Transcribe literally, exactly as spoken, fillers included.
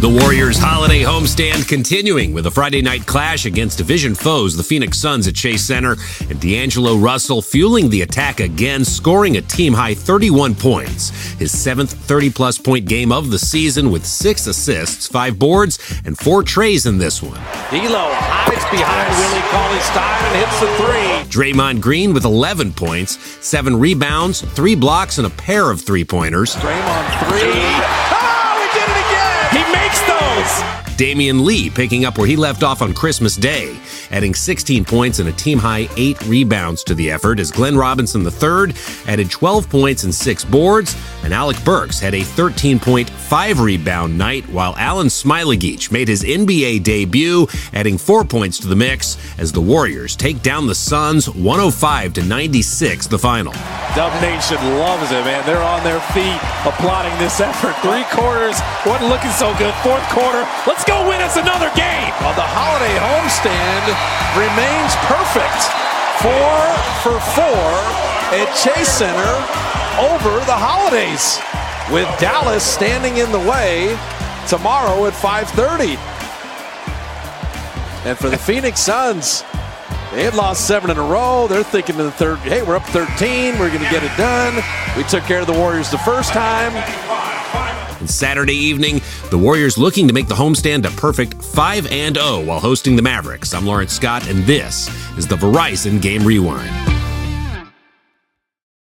The Warriors' holiday homestand continuing with a Friday night clash against division foes, the Phoenix Suns at Chase Center, and D'Angelo Russell fueling the attack again, scoring a team-high thirty-one points. His seventh thirty-plus point game of the season with six assists, five boards, and four trays in this one. D'Lo hides behind Willie Cauley-Stein and hits the three. Draymond Green with eleven points, seven rebounds, three blocks, and a pair of three-pointers. Draymond three. Oh, he did it again! He makes those! Damian Lee picking up where he left off on Christmas Day, adding sixteen points and a team-high eight rebounds to the effort as Glenn Robinson the third added twelve points and six boards, and Alec Burks had a thirteen point five rebound night, while Alan Smailagic made his N B A debut, adding four points to the mix as the Warriors take down the Suns one oh five to ninety-six, the final. Dub Nation loves it, man. They're on their feet applauding this effort. Three quarters wasn't looking so good. Fourth quarter, let's go win us another game. Well, the holiday homestand remains perfect. Four for four at Chase Center over the holidays, with Dallas standing in the way tomorrow at five thirty. And for the Phoenix Suns, they had lost seven in a row. They're thinking in the third, hey, we're up thirteen. We're going to get it done. We took care of the Warriors the first time. And Saturday evening, the Warriors looking to make the homestand a perfect five and oh while hosting the Mavericks. I'm Lawrence Scott, and this is the Verizon Game Rewind.